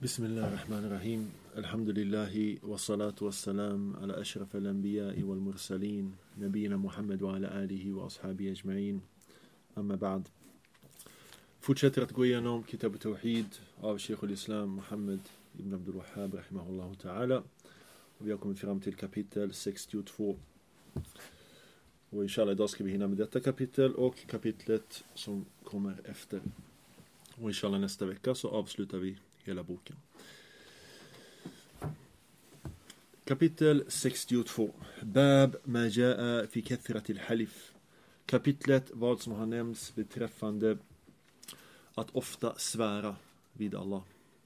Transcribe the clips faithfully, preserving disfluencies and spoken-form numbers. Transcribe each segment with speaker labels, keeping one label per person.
Speaker 1: بسم الله الرحمن الرحيم الحمد لله والصلاة والسلام على أشرف الأنبياء والمرسلين نبينا محمد وعلى آله وأصحابه أجمعين أما بعد. Fortsätter att gå igenom Kitab Tawhid av Sheikh al-Islam Muhammad ibn Abdul Wahhab rahimahullah ta'ala. Och vi har kommit fram till kapitel sextiotvå. Och inshallah idag ska vi hinna med detta kapitel och kapitlet som kommer efter. Och inshallah nästa vecka så avslutar vi hela boken. Kapitel sextiotvå. Bab ma jaa fi kathratil halif. Kapitlet vad som har nämnts beträffande att ofta svära vid Allah.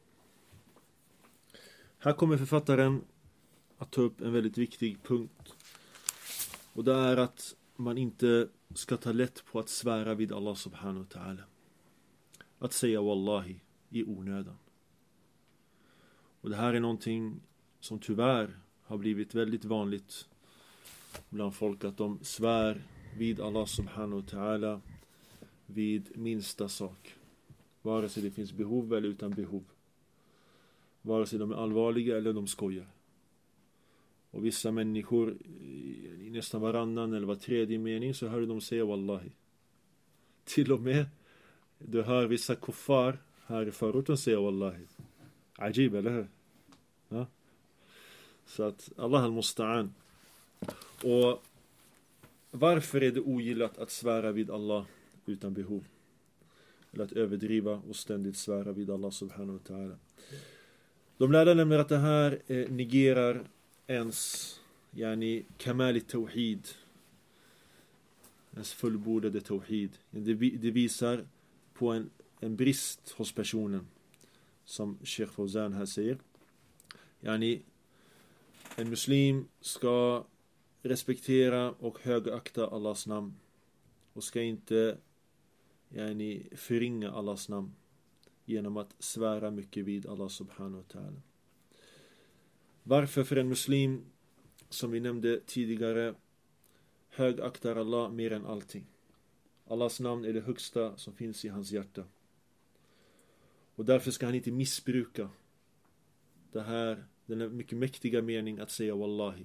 Speaker 1: Här kommer författaren att ta upp en väldigt viktig punkt. Och det är att man inte ska ta lätt på att svära vid Allah subhanahu wa ta'ala. Att säga wallahi i onödan. Och det här är någonting som tyvärr har blivit väldigt vanligt bland folk, att de svär vid Allah subhanahu wa ta'ala vid minsta sak. Vare sig det finns behov eller utan behov. Vare sig de är allvarliga eller de skojar. Och vissa människor i nästan varannan eller var tredje mening så hör de säga wallahi. Till och med du hör vissa kuffar här i förorten säga wallahi. Ajib, eller hur? Ja. Så att Allah al-Musta'an. Och varför är det ogillat att svära vid Allah utan behov? Eller att överdriva och ständigt svära vid Allah subhanahu wa ta'ala. De lärde nämligen att det här eh, negerar ens yani kamali tawhid, ens fullbordade tawhid. Det, det visar på en, en brist hos personen, som Sheikh Fawzan här säger. Yani en muslim ska respektera och högakta Allahs namn och ska inte yani förringa Allahs namn genom att svära mycket vid Allah subhanahu wa ta'ala. Varför för en muslim, som vi nämnde tidigare, högaktar Allah mer än allting? Allahs namn är det högsta som finns i hans hjärta. Och därför ska han inte missbruka det här, den är mycket mäktiga mening att säga wallahi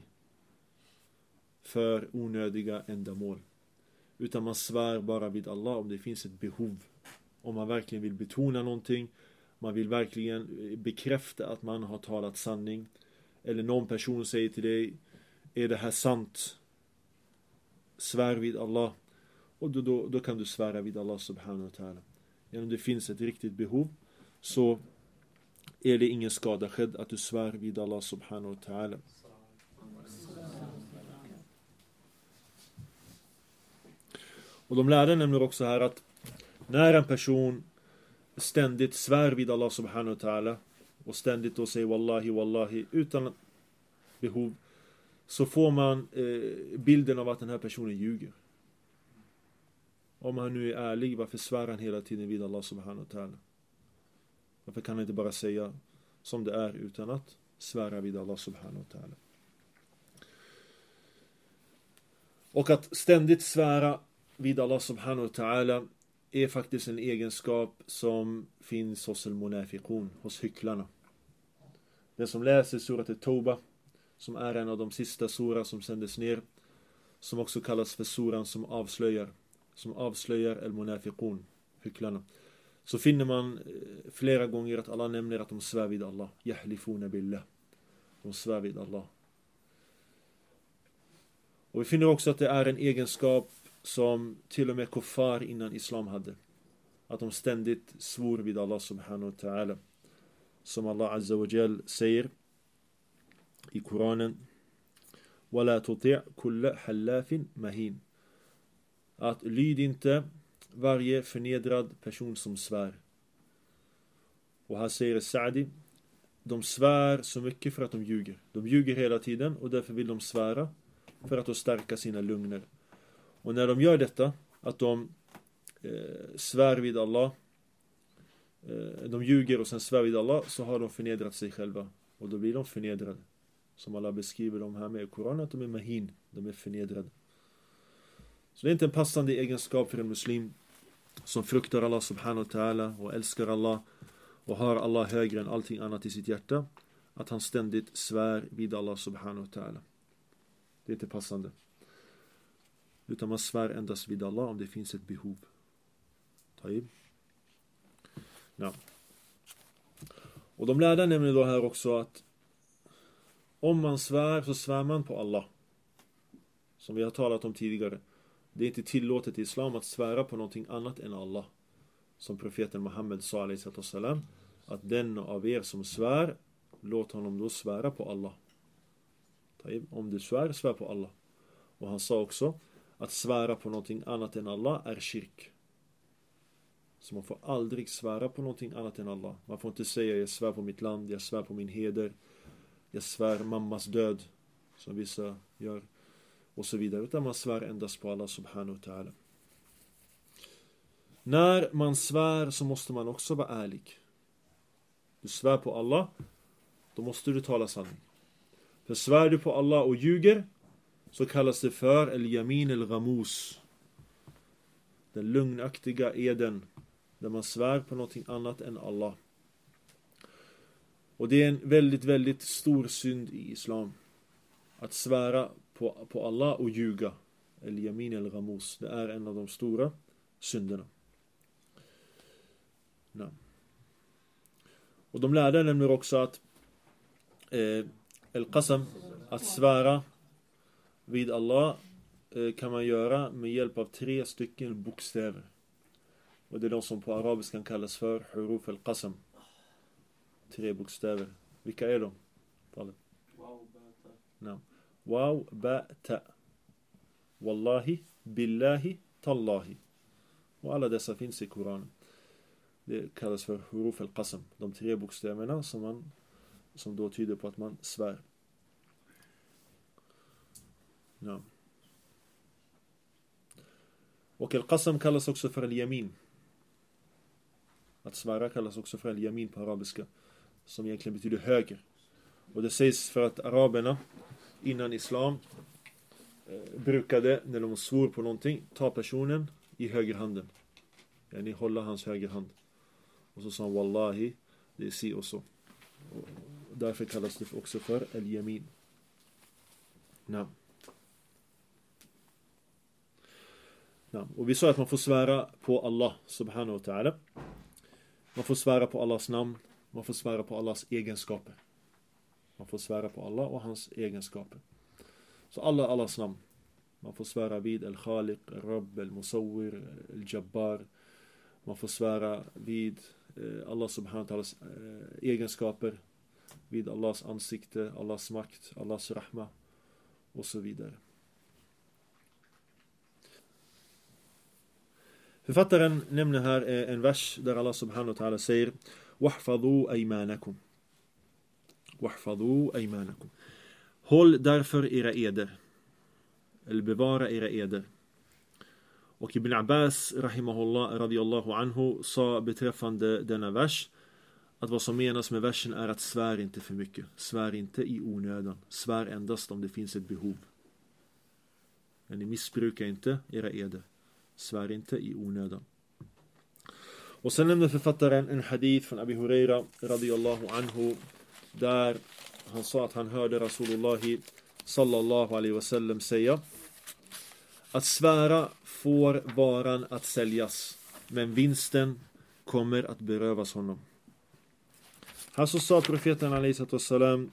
Speaker 1: för onödiga ändamål. Utan man svär bara vid Allah om det finns ett behov. Om man verkligen vill betona någonting, man vill verkligen bekräfta att man har talat sanning. Eller någon person säger till dig, är det här sant? Svär vid Allah. Och då, då, då kan du svära vid Allah subhanahu wa ta'ala. Om det finns ett riktigt behov så är det ingen skada skedd att du svär vid Allah subhanahu wa ta'ala. Och de lärde nämligen också här att när en person ständigt svär vid Allah subhanahu wa ta'ala och ständigt då säger wallahi wallahi utan behov, så får man eh, bilden av att den här personen ljuger. Om han nu är ärlig, varför svär han hela tiden vid Allah subhanahu wa ta'ala? Varför kan han inte bara säga som det är utan att svära vid Allah subhanahu wa ta'ala? Och att ständigt svära vid Allah subhanahu wa ta'ala är faktiskt en egenskap som finns hos al-munafiqun, hos hycklarna. Den som läser surat at-Tawbah, som är en av de sista surah som sändes ner, som också kallas för suran som avslöjar, som avslöjar al-munafiqun, hycklarna, så finner man flera gånger att Allah nämner att de svär vid Allah. Yahlifuna billah. De svär vid Allah. Och vi finner också att det är en egenskap som till och med kuffar innan islam hade. Att de ständigt svor vid Allah subhanahu wa ta'ala. Som Allah azza wa jal säger i Koranen: وَلَا تُطِعْ كُلَّ حَلَّافٍ مَهِينٍ. Att lyd inte varje förnedrad person som svär. Och här säger Sa'di, de svär så mycket för att de ljuger. De ljuger hela tiden och därför vill de svära för att stärka sina lugner. Och när de gör detta, att de eh, svär vid Allah, eh, de ljuger och sen svär vid Allah, så har de förnedrat sig själva. Och då blir de förnedrade. Som Allah beskriver dem här med i Koranen, att de är mahin, de är förnedrade. Så det är inte en passande egenskap för en muslim som fruktar Allah subhanahu wa ta'ala och älskar Allah och har Allah högre än allting annat i sitt hjärta, att han ständigt svär vid Allah subhanahu wa ta'ala. Det är inte passande. Utan man svär endast vid Allah om det finns ett behov. Taib. Ja. Och de lärde nämligen då här också att om man svär så svär man på Allah. Som vi har talat om tidigare. Det är inte tillåtet i islam att svära på någonting annat än Allah. Som profeten Muhammed sa alaihi sallam, att den av er som svär, låt honom då svära på Allah. Taib. Om du svär, svär på Allah. Och han sa också att svära på någonting annat än Allah är shirk. Så man får aldrig svära på någonting annat än Allah. Man får inte säga jag svär på mitt land, jag svär på min heder, jag svär mammas död, som vissa gör, och så vidare. Utan man svär endast på Allah subhanahu wa ta'ala. När man svär så måste man också vara ärlig. Du svär på Allah, då måste du tala sanning. För svär du på Allah och ljuger, så kallas det för el-yamin el-ghamus. Den lugnaktiga eden, där man svär på någonting annat än Allah. Och det är en väldigt, väldigt stor synd i islam. Att svära på, på Allah och ljuga. El-yamin el-ghamus. Det är en av de stora synderna. Nej. Och de lärde nämligen också att eh, el-qasam, att svära vid Allah, eh, kan man göra med hjälp av tre stycken bokstäver. Och det är de som på arabiskan kallas för huruf al-qasam. Tre bokstäver. Vilka är de? Wow, ba, ta. No. Wow, ba, ta. Wallahi, billahi, tallahi. Och alla dessa finns i Koranen. Det kallas för huruf al-qasam. De tre bokstäverna som, man, som då tyder på att man svär. No. Och al-qasam kallas också för al-yamin. Att svära kallas också för al-yamin på arabiska, som egentligen betyder höger. Och det sägs för att araberna innan islam eh, brukade, när de svor på någonting, ta personen i högerhanden. Ja, ni håller hans högerhand. Och så sa han wallahi, det är si och så. Och därför kallas det också för al-yamin. Ja. Ja. Och vi sa att man får svära på Allah subhanahu wa ta'ala. Man får svära på Allahs namn. Man får svära på Allahs egenskaper. Man får svära på Allah och hans egenskaper. Så alla Allahs namn. Man får svära vid al-Khaliq, al-Rabb, al-Musawwir, al-Jabbar. Man får svära vid eh, Allah subhanahu wa ta'alas eh, egenskaper. Vid Allahs ansikte, Allahs makt, Allahs rahma och så vidare. Författaren nämner här en vers där Allah subhanahu wa ta'ala säger wahfadhu aymanakum. Wahfadhu aymanakum. Håll därför era eder. Eller bevara era eder. Och Ibn Abbas rahimahullah radiyallahu anhu sa beträffande denna vers att vad som menas med versen är att svär inte för mycket. Svär inte i onödan. Svär endast om det finns ett behov. Men ni missbrukar inte era eder. Svär inte i onödan. Och sen nämnde författaren en hadith från Abi Huraira radiyallahu anhu, där han sa att han hörde Rasulullah sallallahu alaihi wasallam säga att svära får varan att säljas, men vinsten kommer att berövas honom. Han så sa profeten alaihi wasallam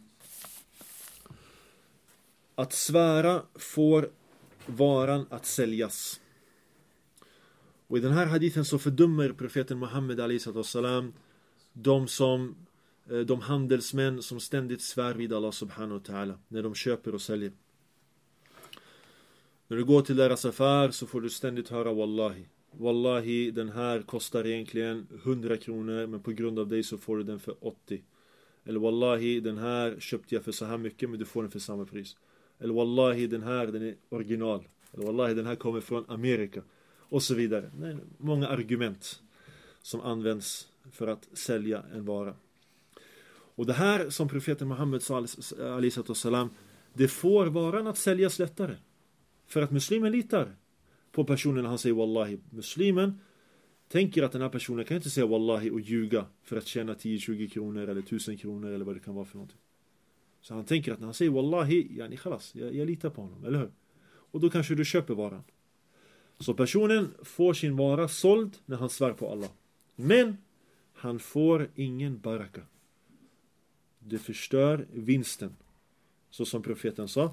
Speaker 1: att svära får varan att säljas. Och i den här hadithen så fördömer profeten Muhammed alaihi salam de som de handelsmän som ständigt svär vid Allah subhanahu wa ta'ala när de köper och säljer. När du går till deras affär så får du ständigt höra wallahi. Wallahi, den här kostar egentligen hundra kronor, men på grund av dig så får du den för åttio. Eller wallahi, den här köpte jag för så här mycket, men du får den för samma pris. Eller wallahi, den här den är original. Eller wallahi, den här kommer från Amerika. Och så vidare. Nej, många argument som används för att sälja en vara. Och det här som profeten Muhammed alaihi salam, det får varan att säljas lättare. För att muslimen litar på personen när han säger wallahi. Muslimen tänker att den här personen kan inte säga wallahi och ljuga för att tjäna tio till tjugo kronor eller tusen kronor eller vad det kan vara för någonting. Så han tänker att när han säger wallahi, yani khalas, jag, jag litar på honom, eller hur? Och då kanske du köper varan. Så personen får sin vara såld när han svär på Allah. Men han får ingen baraka. Det förstör vinsten. Så som profeten sa,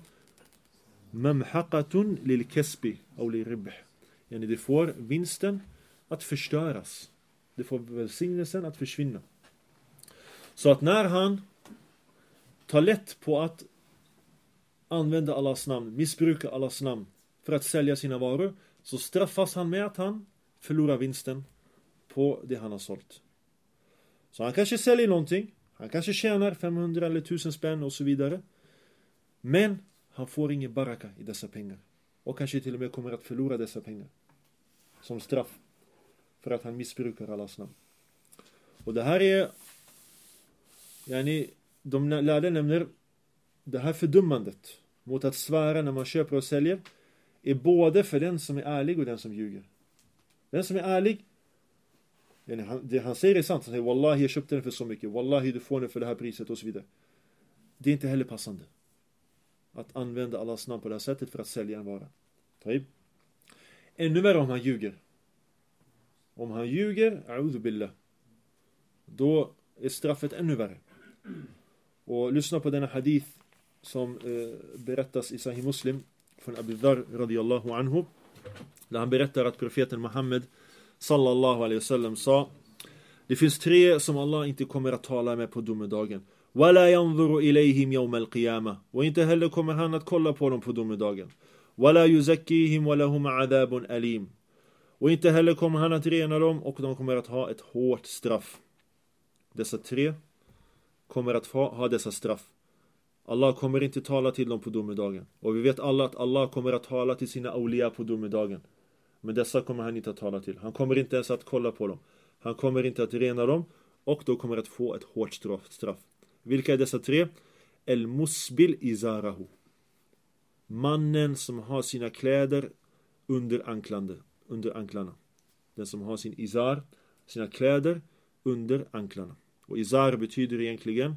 Speaker 1: mamhaqatun lil kasbi eller lil ribh. Yani det får vinsten att förstöras. Det får välsignelsen att försvinna. Så att när han tar lätt på att använda Allahs namn, missbruka Allahs namn för att sälja sina varor, så straffas han med att han förlorar vinsten på det han har sålt. Så han kanske säljer någonting, han kanske tjänar femhundra eller tusen spänn och så vidare. Men han får ingen baraka i dessa pengar. Och kanske till och med kommer att förlora dessa pengar som straff för att han missbrukar Allahs namn. Och det här är, yani, de lärde nämner det här fördömandet mot att svära när man köper och säljer är både för den som är ärlig och den som ljuger. Den som är ärlig, yani han, det han säger är sant. Han säger wallahi jag köpte den för så mycket, wallahi du får den för det här priset och så vidare. Det är inte heller passande att använda Allahs namn på det här sättet för att sälja en vara. Taib. Ännu värre om han ljuger. Om han ljuger, a'udhu billah, då är straffet ännu värre. Och lyssna på denna hadith som eh, berättas i Sahih Muslim från Abu Dharr radiyallahu anhu, där han berättar att profeten Muhammed sallallahu alaihi wasallam sa: det finns tre som Allah inte kommer att tala med på domedagen. Wala yanzuru ilayhim yawm al-qiyamah. Och inte heller kommer han att kolla på dem på domedagen. Wala yuzakkihim wa lahum adhabun alim. Och inte heller kommer han att rena dem och de kommer att ha ett hårt straff. Dessa tre kommer att ha, ha dessa straff. Allah kommer inte tala till dem på domedagen. Och vi vet alla att Allah kommer att tala till sina awliya på domedagen. Men dessa kommer han inte att tala till. Han kommer inte ens att kolla på dem. Han kommer inte att rena dem. Och då kommer att få ett hårt straff. Vilka är dessa tre? El musbil izarahu. Mannen som har sina kläder under anklande, under anklarna. Den som har sin izar, sina kläder under anklarna. Och izar betyder egentligen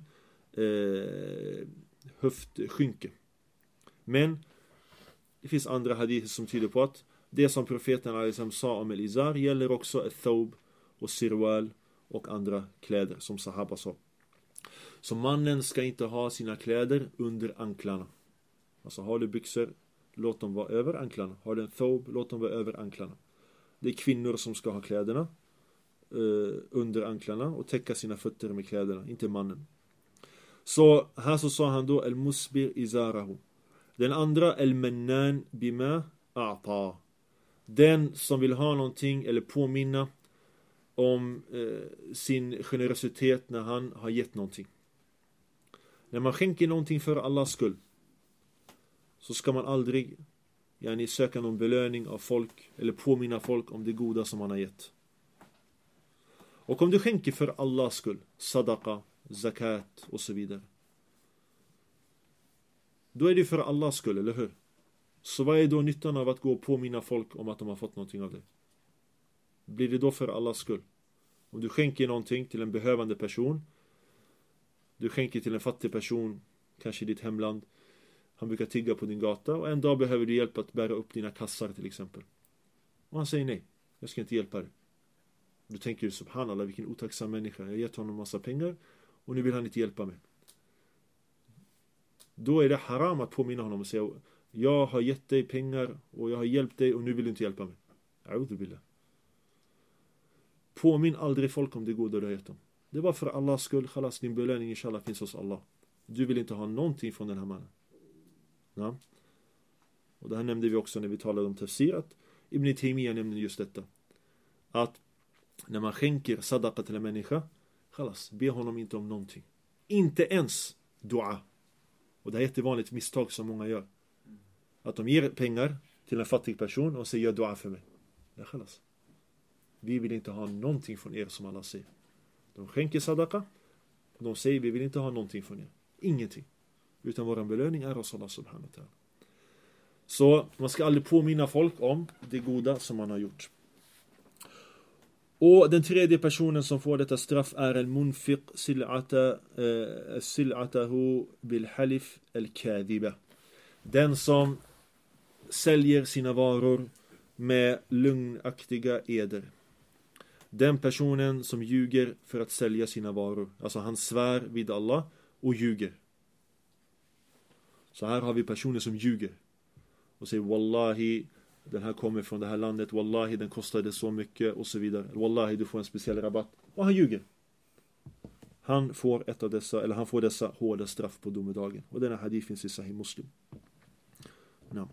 Speaker 1: eh, höftskynke. Men det finns andra hadith som tyder på att det som profeten liksom sa om el izar gäller också ett thawb och sirwal och andra kläder som sahaba sa. Så mannen ska inte ha sina kläder under anklarna. Alltså har du byxor, låt dem vara över anklarna. Har du en thawb, låt dem vara över anklarna. Det är kvinnor som ska ha kläderna eh, under anklarna och täcka sina fötter med kläderna, inte mannen. Så här så sa han då el musbir izarahu. Den andra el mennan bima a'ta. Den som vill ha någonting eller påminna om eh, sin generositet när han har gett någonting. När man skänker någonting för Allahs skull, så ska man aldrig yani, söka någon belöning av folk eller påminna folk om det goda som man har gett. Och om du skänker för Allahs skull, sadaqa, zakat och så vidare, då är det för Allahs skull, eller hur? Så vad är då nyttan av att gå och påminna folk om att de har fått någonting av det? Blir det då för Allahs skull? Om du skänker någonting till en behövande person, du skänker till en fattig person, kanske i ditt hemland, han brukar tigga på din gata och en dag behöver du hjälp att bära upp dina kassar till exempel. Och han säger nej, jag ska inte hjälpa dig. Du tänker, subhanallah, vilken otacksam människa. Jag har gett honom en massa pengar och nu vill han inte hjälpa mig. Då är det haram att påminna honom och säga, jag har gett dig pengar och jag har hjälpt dig och nu vill du inte hjälpa mig. A'udhu billah. Påminn aldrig folk om det goda du har gett dem. Det var för Allahs skull, khalas, din belöning inshallah finns hos Allah. Du vill inte ha någonting från den här mannen. Ja. Och det här nämnde vi också när vi talade om tafsir, att Ibn Taymiyyah nämnde just detta. Att när man skänker sadaqa till en människa, khalas, be honom inte om någonting. Inte ens dua. Och det är ett jättevanligt misstag som många gör. Att de ger pengar till en fattig person och säger, gör dua för mig. Ja, khalas. Vi vill inte ha någonting från er, som alla säger. De skänker sadaqa och de säger, vi vill inte ha någonting från er. Ingenting. Utan vår belöning är hos Allah subhanahu wa ta'ala. Så man ska aldrig påminna folk om det goda som man har gjort. Och den tredje personen som får detta straff är al-munfiq sil'ata sil'atahu bil halif al-kadhiba. Den som säljer sina varor med lögnaktiga eder. Den personen som ljuger för att sälja sina varor. Alltså han svär vid Allah och ljuger. Så här har vi personer som ljuger. Och säger wallahi, den här kommer från det här landet. Wallahi, den kostade så mycket och så vidare. Wallahi, du får en speciell rabatt. Och han ljuger. Han får ett av dessa, eller han får dessa hårda straff på domedagen. Och denna hadith finns i Sahih Muslim. No.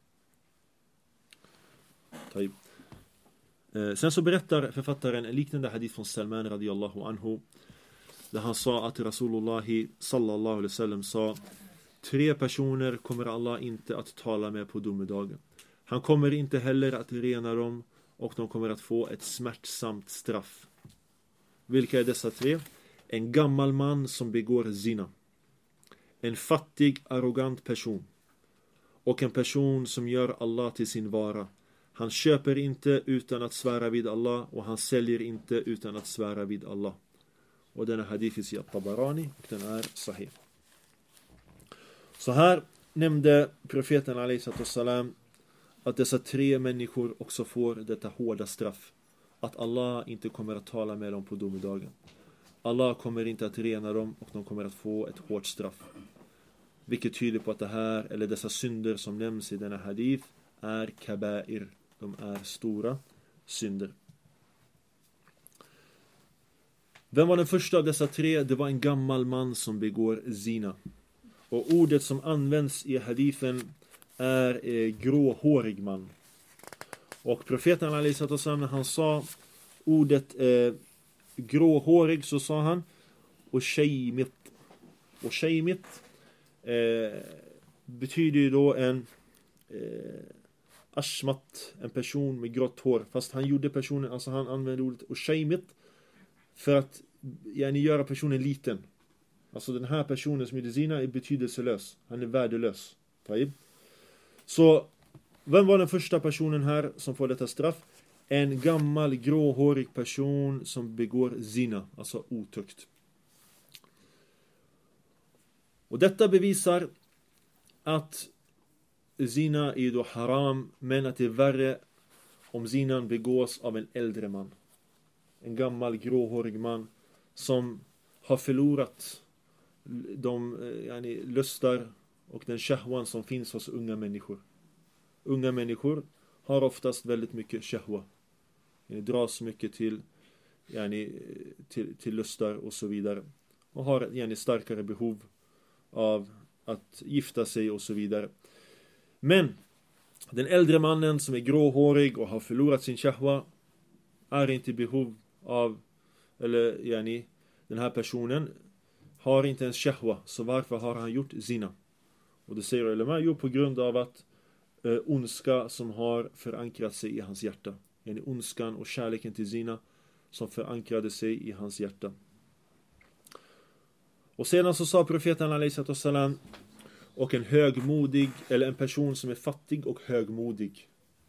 Speaker 1: Eh, sen så berättar författaren en liknande hadith från Salman radiyallahu anhu. Där han sa att Rasulullah sallallahu alaihi wasallam sa: tre personer kommer Allah inte att tala med på domedagen. Han kommer inte heller att rena dem och de kommer att få ett smärtsamt straff. Vilka är dessa tre? En gammal man som begår zina. En fattig, arrogant person. Och en person som gör Allah till sin vara. Han köper inte utan att svära vid Allah och han säljer inte utan att svära vid Allah. Och denna hadith är i At-Tabarani och den är sahih. Så här nämnde profeten alaihi salam att dessa tre människor också får detta hårda straff. Att Allah inte kommer att tala med dem på domedagen. Allah kommer inte att rena dem och de kommer att få ett hårt straff. Vilket tyder på att det här, eller dessa synder som nämns i denna hadith, är kabair. De är stora synder. Vem var den första av dessa tre? Det var en gammal man som begår zina. Och ordet som används i hadithen är eh, gråhårig man. Och profeten alaihi sallam, när han sa ordet eh, gråhårig, så sa han och shaymit. Och shaymit eh, betyder ju då en eh, ashmat, en person med grått hår. Fast han gjorde personen, alltså han använde ordet och shaymit för att yani, göra personen liten. Alltså den här personen som gjorde zina är betydelselös. Han är värdelös. Så vem var den första personen här som får detta straff? En gammal gråhårig person som begår zina, alltså otukt. Och detta bevisar att zina är då haram, men att det är värre om zinan begås av en äldre man. En gammal gråhårig man som har förlorat de yani, lustar och den shahwan som finns hos unga människor. Unga människor har oftast väldigt mycket shahwa. De dras mycket till, yani, till, till lustar och så vidare. Och har yani, starkare behov av att gifta sig och så vidare. Men den äldre mannen som är gråhårig och har förlorat sin shahwa är inte i behov av, eller yani, den här personen har inte ens shahwa. Så varför har han gjort zina? Och det säger ulema, jo på grund av att eh, ondska som har förankrat sig i hans hjärta. Yani ondskan och kärleken till zina som förankrade sig i hans hjärta. Och sedan så sa profeten alaihi salam, och en högmodig, eller en person som är fattig och högmodig.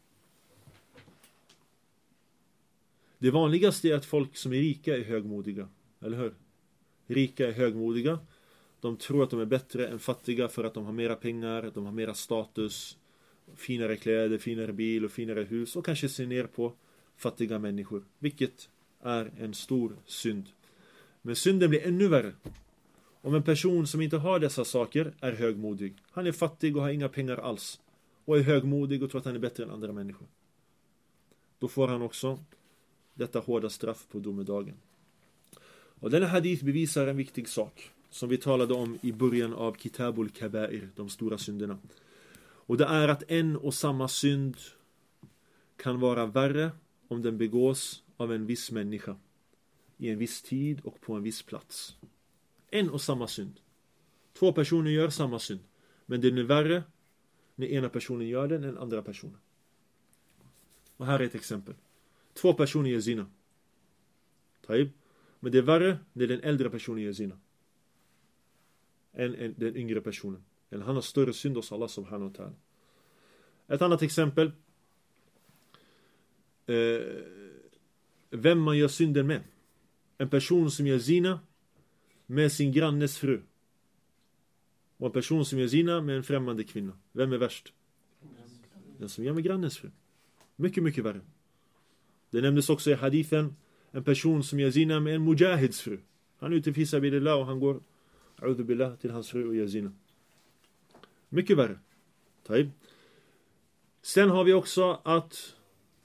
Speaker 1: Det vanligaste är att folk som är rika är högmodiga. Eller hur? Rika är högmodiga. De tror att de är bättre än fattiga för att de har mera pengar, de har mera status, finare kläder, finare bil och finare hus, och kanske ser ner på fattiga människor. Vilket är en stor synd. Men synden blir ännu värre om en person som inte har dessa saker är högmodig. Han är fattig och har inga pengar alls. Och är högmodig och tror att han är bättre än andra människor. Då får han också detta hårda straff på domedagen. Och denna hadith bevisar en viktig sak som vi talade om i början av Kitabul Kabair, de stora synderna. Och det är att en och samma synd kan vara värre om den begås av en viss människa i en viss tid och på en viss plats. En och samma synd. Två personer gör samma synd, men den är värre när ena personen gör den än andra personen. Och här är ett exempel. Två personer gör zina. Taib. Men det är värre när den äldre personen gör zina än, än den yngre personen. Eller han har större synd hos Allah subhanahu wa ta'ala. Ett annat exempel. Eh, vem man gör synder med. En person som gör zina med sin grannes fru. Och en person som gör zina med en främmande kvinna. Vem är värst? Den som gör med grannens fru. Mycket, mycket värre. Det nämndes också i hadithen. En person som gör zina med en mujahids fru. Han är ute i fisabilillah och han går a'udhu billah till hans fru och gör zina. Mycket värre. Taib. Sen har vi också att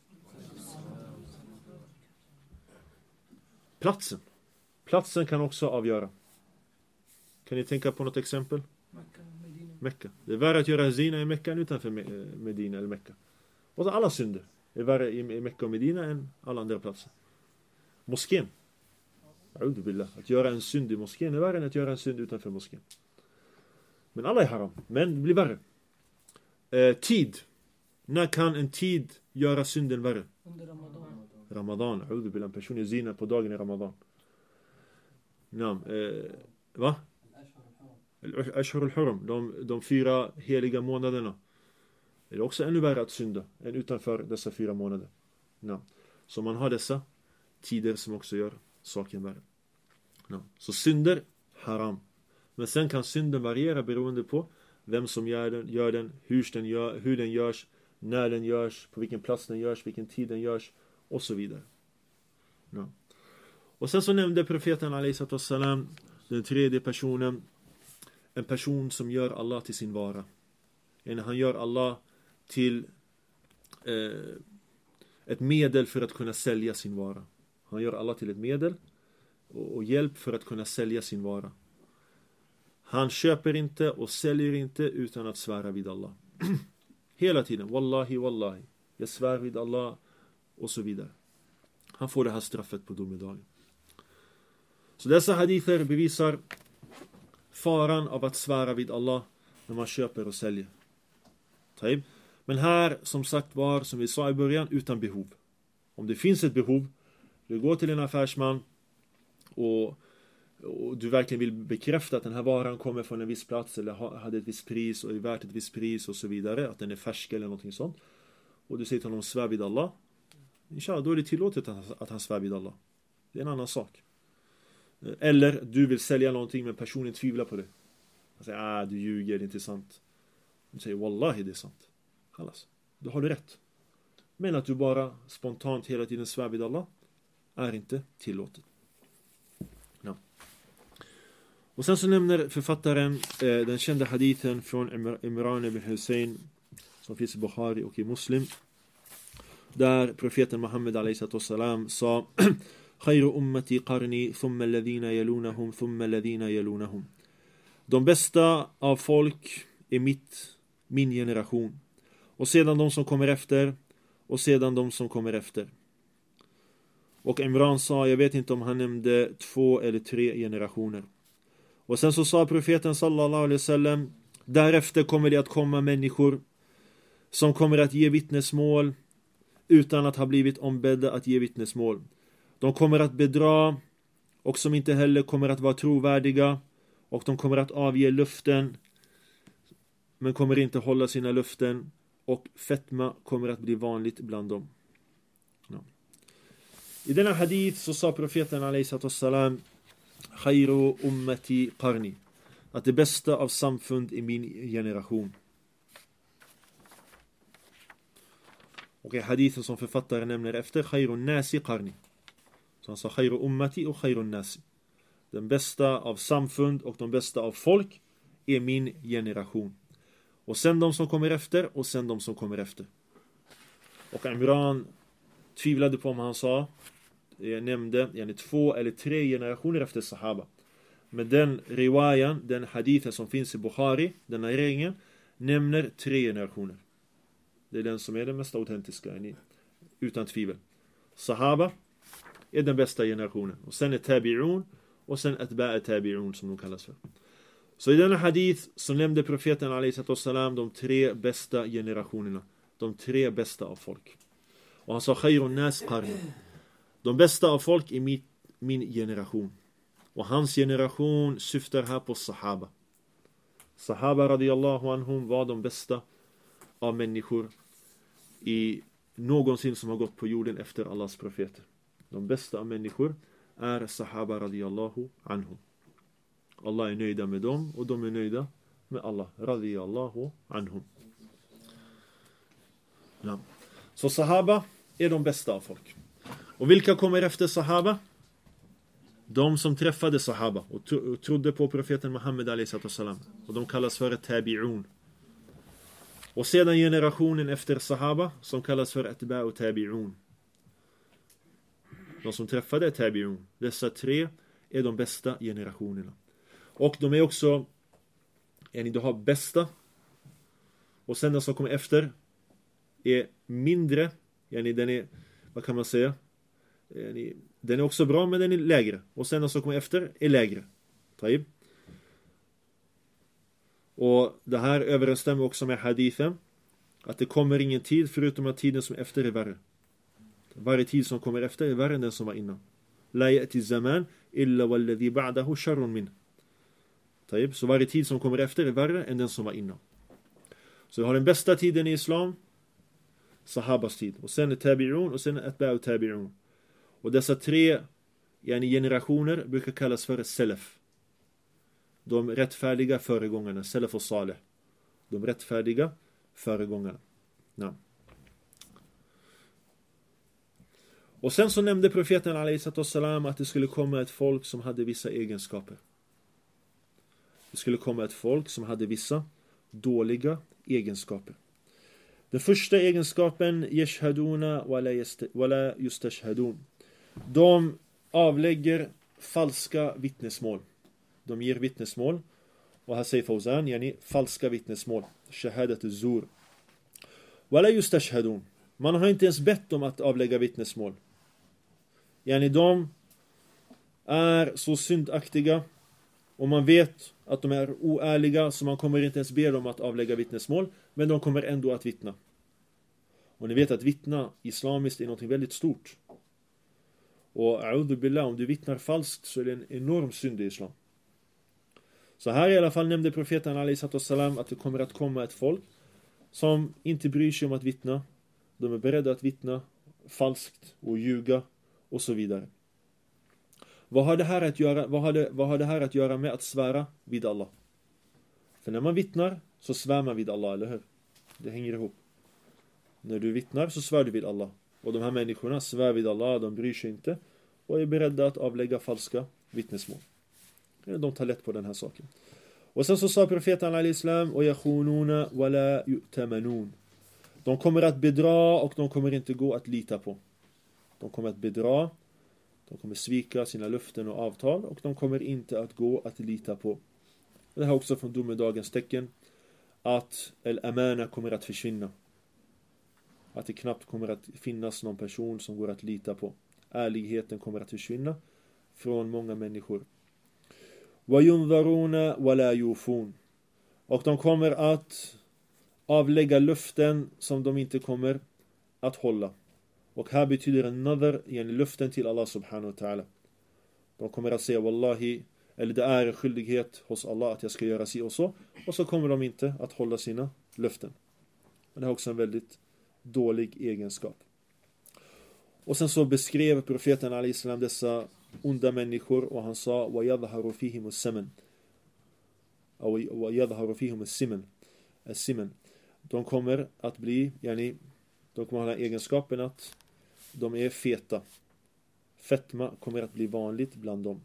Speaker 1: platsen. Platsen kan också avgöra. Kan ni tänka på något exempel? Mekka. Det är värre att göra zina i Mekka än utanför Medina eller Mekka. Och så alla synder är värre i Mekka och Medina än alla andra platser. Moskén. A'udhu billah. Att göra en synd i moskén är värre än att göra en synd utanför moskén. Men alla är haram. Men det blir värre. Eh, tid. När kan en tid göra synden värre?
Speaker 2: Under Ramadan.
Speaker 1: Ramadan. A'udhu billah. En person gör zina på dagen i Ramadan. Naam. Eh, va? Ashhur al-Hurum. De, de fyra heliga månaderna. Det är också ännu värre att synda än utanför dessa fyra månader. Naam. Så man har dessa tider som också gör saken värre. Naam. Så synder, haram. Men sen kan synden variera beroende på vem som gör den, gör den hur, den gör, hur den görs, när den görs, på vilken plats den görs, vilken tid den görs och så vidare. Ja. Och sen så nämnde profeten alaihissalatu wassalam, den tredje personen, en person som gör Allah till sin vara. Han gör Allah till eh, ett medel för att kunna sälja sin vara. Han gör Allah till ett medel och, och hjälp för att kunna sälja sin vara. Han köper inte och säljer inte utan att svära vid Allah. Hela tiden. Wallahi, wallahi. Jag svär vid Allah. Och så vidare. Han får det här straffet på domedagen. Så dessa hadither bevisar faran av att svära vid Allah när man köper och säljer. Taib. Men här, som sagt var, som vi sa i början, utan behov. Om det finns ett behov, du går till en affärsman och och du verkligen vill bekräfta att den här varan kommer från en viss plats eller hade ett visst pris och är värt ett visst pris och så vidare, att den är färsk eller någonting sånt, och du säger till honom svär vid Allah, inshallah, då är det tillåtet att han svär vid Allah. Det är en annan sak. Eller du vill sälja någonting men personen tvivlar på det. Han säger, ah, du ljuger, det är inte sant. Du säger, wallahi, det är sant. Kallas. Då har du rätt. Men att du bara spontant hela tiden svär vid Allah är inte tillåtet. Ja. Och sen så nämner författaren eh, den kända hadithen från Imran ibn Hussein som finns i Bukhari och i Muslim, där profeten Muhammed alaihissalatu wassalam sa khayru ummati qarni thumma alladhina yalunahum thumma alladhina yalunahum. De bästa av folk är mitt, min generation, och sedan de som kommer efter, och sedan de som kommer efter. Och Imran sa, jag vet inte om han nämnde två eller tre generationer. Och sen så sa profeten sallallahu alaihi wasallam, därefter kommer det att komma människor som kommer att ge vittnesmål utan att ha blivit ombedda att ge vittnesmål. De kommer att bedra och som inte heller kommer att vara trovärdiga, och de kommer att avge löften men kommer inte hålla sina löften, och fetma kommer att bli vanligt bland dem. Ja. I denna hadith så sa profeten alaihissalatu wassalam, khayru ummati qarni, att det bästa av samfund är min generation. Och i hadithen som författaren nämner efter, khayru nasi qarni. Så han sa khayru ummati och khayru nasi. Den bästa av samfund och de bästa av folk är min generation. Och sen de som kommer efter, och sen de som kommer efter. Och Imran tvivlade på om han sa, jag nämnde yani två eller tre generationer efter sahaba. Men den riwayan, den hadithen som finns i Bukhari, den här regeln, nämner tre generationer. Det är den som är den mest autentiska, yani, utan tvivel. Sahaba är den bästa generationen. Och sen är tabi'un, och sen atba'a tabi'un som de kallas för. Så i denna hadith så nämnde profeten alaihissalatu wassalam de tre bästa generationerna. De tre bästa av folk. Och han sa khayrun nas qarni. De bästa av folk är min, min generation. Och hans generation syftar här på sahaba. Sahaba radiyallahu anhum var de bästa av människor i någonsin som har gått på jorden efter Allahs profeter. de bästa av människor är sahaba radiyallahu anhum. Allah är nöjda med dem och de är nöjda med Allah radiyallahu anhum. Ja. Så sahaba är de bästa av folk. Och vilka kommer efter sahaba? De som träffade sahaba och tro- trodde på profeten Muhammed alayhi salam. Och de kallas för tabi'un. Och sedan generationen efter sahaba som kallas för atba'u tabi'un. De som träffade tabi'un. Dessa tre är de bästa generationerna. Och de är också, yani de har bästa. Och sen den som kommer efter är mindre. Yani den är, vad kan man säga? Yani, den är också bra men den är lägre. Och sen den som kommer efter är lägre. Taib. Och det här överensstämmer också med hadithen. Att det kommer ingen tid förutom att tiden som efter är värre. Varje tid som kommer efter är värre än den som var innan. La ya'ti zaman illa walladhi ba'dahu sharrun min. Taib. Så varje tid som kommer efter är värre än den som var innan. Så vi har den bästa tiden i islam. Sahabas tid. Och sen är tabi'un och sen är atba'u tabi'un. Och dessa tre yani generationer brukar kallas för salaf. De rättfärdiga föregångarna. Salaf och salih. De rättfärdiga föregångarna. Ja. Och sen så nämnde profeten alayhi salam att det skulle komma ett folk som hade vissa egenskaper. Det skulle komma ett folk som hade vissa dåliga egenskaper. Den första egenskapen yashhaduna wala yustashhadun. De avlägger falska vittnesmål. De ger vittnesmål. Och här säger Fawzan, yani falska vittnesmål. Shahadat az-zur. Wala yustashhadun. Man har inte ens bett om att avlägga vittnesmål. Yani de är så syndaktiga. Och man vet att de är oärliga. Så man kommer inte ens be dem att avlägga vittnesmål. Men de kommer ändå att vittna. Och ni vet att vittna islamiskt är något väldigt stort. Och a'udhu billah, om du vittnar falskt så är det en enorm synd i islam. Så här i alla fall nämnde profeten alayhi salam att det kommer att komma ett folk som inte bryr sig om att vittna. De är beredda att vittna falskt och ljuga och så vidare. Vad har det här att göra, vad har det, vad har det här att göra med att svära vid Allah? För när man vittnar så svär man vid Allah, eller hur? Det hänger ihop. När du vittnar så svär du vid Allah. Och de här människorna svär vid Allah, de bryr sig inte. Och är beredda att avlägga falska vittnesmål. De tar lätt på den här saken. Och sen så sa profeten al-Islam och yakhununa wala yu'tamanun. De kommer att bedra och de kommer inte gå att lita på. De kommer att bedra, de kommer svika sina löften och avtal och de kommer inte att gå att lita på. Det här också från domedagens tecken att al-amana kommer att försvinna. Att det knappt kommer att finnas någon person som går att lita på. Ärligheten kommer att försvinna från många människor. وَيُنْذَرُونَ وَلَا يُوفُونَ. Och de kommer att avlägga löften som de inte kommer att hålla. Och här betyder en nadhr, yani löften till Allah subhanahu wa ta'ala. De kommer att säga wallahi, eller det är en skyldighet hos Allah att jag ska göra si och så. Och så kommer de inte att hålla sina löften. Det är också en väldigt dålig egenskap. Och sen så beskrev profeten alayhi salam dessa onda människor och han sa wa yadhharu fihim as-saman wa yadhharu fihim as-siman as-siman. De kommer att bli, yani de kommer att ha egenskapen att de är feta. Fetma kommer att bli vanligt bland dem.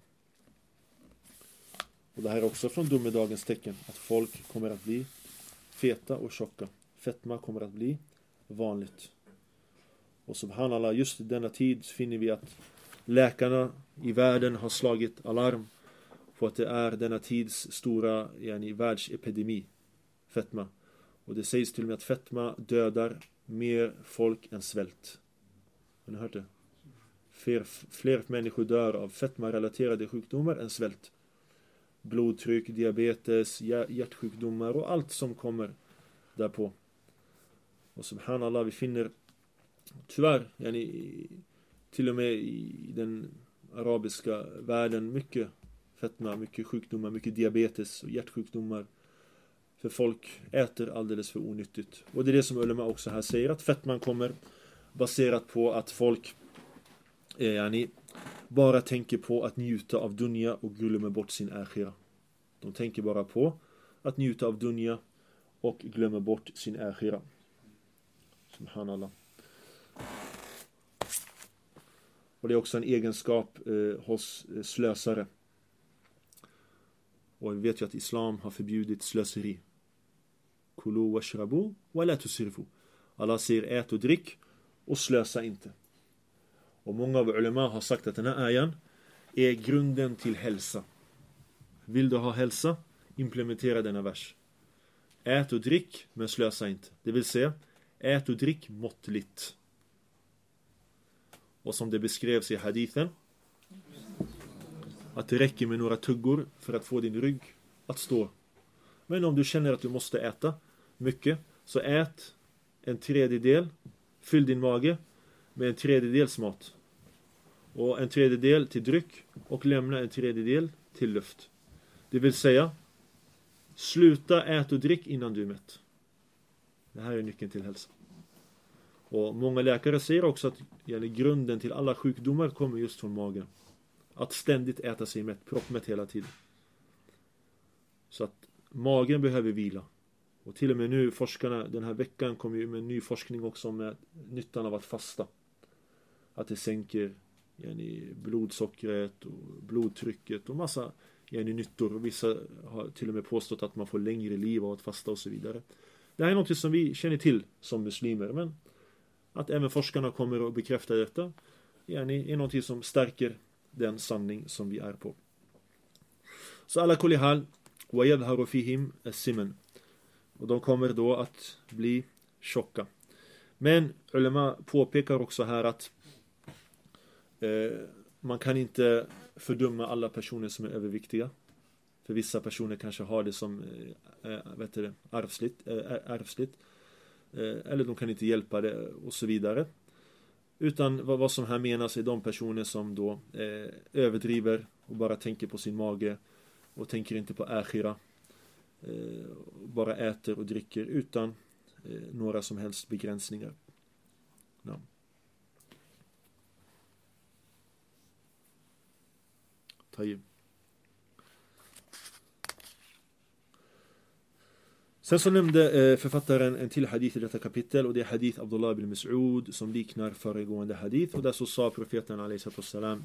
Speaker 1: Och det här är också från domedagens tecken att folk kommer att bli feta och tjocka. Fetma kommer att bli vanligt. Och subhanallah, just i denna tid finner vi att läkarna i världen har slagit alarm på att det är denna tids stora yani, världsepidemi, fetma. Och det sägs till och med att fetma dödar mer folk än svält. Har ni hört det? Fler, fler människor dör av fetma-relaterade sjukdomar än svält. Blodtryck, diabetes, hjärtsjukdomar och allt som kommer därpå. Och subhanallah, vi finner tyvärr, yani, till och med i den arabiska världen mycket fetma, mycket sjukdomar, mycket diabetes och hjärtsjukdomar. För folk äter alldeles för onyttigt. Och det är det som ulema också här säger, att fetman kommer baserat på att folk eh, yani, bara tänker på att njuta av dunya och glömmer bort sin akhira. De tänker bara på att njuta av dunya och glömmer bort sin akhira. Subhanallah. Och det är också en egenskap eh, hos eh, slösare. Och vi vet ju att islam har förbjudit slöseri. Kulu washrabu wa la tusrifu. Allah säger ät och drick och slösa inte. Och många av ulema har sagt att den här ayan är grunden till hälsa. Vill du ha hälsa? Implementera denna vers. Ät och drick, men slösa inte. Det vill säga, ät och drick måttligt. Och som det beskrevs i hadithen, att det räcker med några tuggor för att få din rygg att stå. Men om du känner att du måste äta mycket, så ät en tredjedel, fyll din mage med en tredjedels mat. Och en tredjedel till dryck och lämna en tredjedel till luft. Det vill säga, sluta äta och drick innan du är mätt. Det här är nyckeln till hälsa. Och många läkare säger också att yani, grunden till alla sjukdomar kommer just från magen. Att ständigt äta sig mätt, proppmätt hela tiden. Så att magen behöver vila. Och till och med nu, forskarna den här veckan kommer ju med en ny forskning också om nyttan av att fasta. Att det sänker yani, blodsockret och blodtrycket och massa yani, nyttor. Och vissa har till och med påstått att man får längre liv av att fasta och så vidare. Det här är något som vi känner till som muslimer, men att även forskarna kommer och bekräftar detta yani, är något som stärker den sanning som vi är på. Så alla kulli hal wa yadharu fihim as-siman. Och de kommer då att bli tjocka. Men ulema påpekar också här att eh, man kan inte fördöma alla personer som är överviktiga. För vissa personer kanske har det som eh, vet du det, ärvsligt, eh, ärvsligt. Eh, eller de kan inte hjälpa det och så vidare. Utan vad, vad som här menas är de personer som då eh, överdriver och bara tänker på sin mage och tänker inte på akhira. Eh, bara äter och dricker utan eh, några som helst begränsningar. Ja. Tayyib. Sen så nämnde eh, författaren en till hadith i detta kapitel, och det är hadith Abdullah ibn Mas'ud som liknar föregående hadith, och där så sa profeten alaihissalam